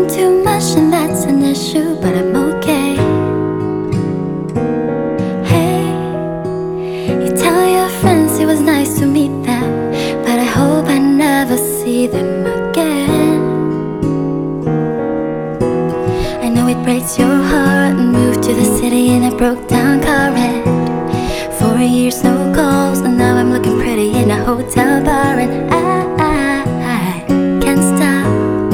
talking too much and that's an issue, but I'm okay. Hey, you tell your friends it was nice to meet them, but I hope I never see them again. I know it breaks your heart and moved to the city in a broke down car wreck. 4 years no calls and now I'm looking pretty in a hotel bar, and I can't stop.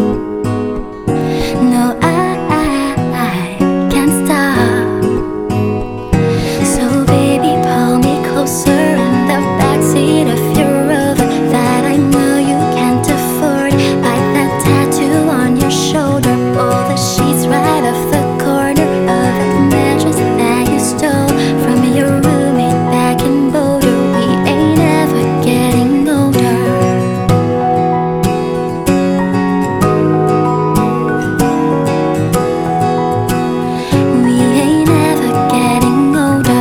No, I can't stop. So baby, pull me closer in the backseat of your Rover that I know you can't afford. Bite that tattoo on your shoulder, pull the sheets right off the corner of a mattress that you stole from your roommate back in Boulder. We ain't ever getting older. We ain't ever getting older.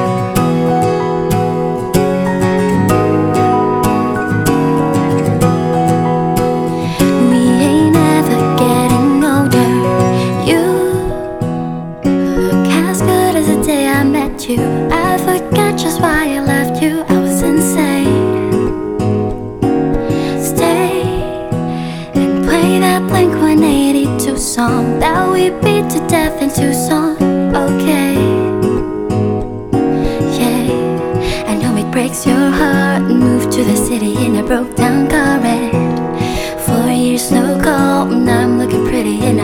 We ain't ever getting older. You look as good as the day I met you. I forgot just why I left you. I was insane. Stay and play that Blink-182 song that we beat to death in Tucson. Okay, yeah, I know it breaks your heart. Moved to the city in a broke down car wreck. 4 years no call, now I'm looking pretty in